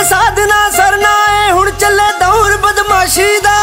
साधना सरना है हुण चले दौर बदमाशी दा।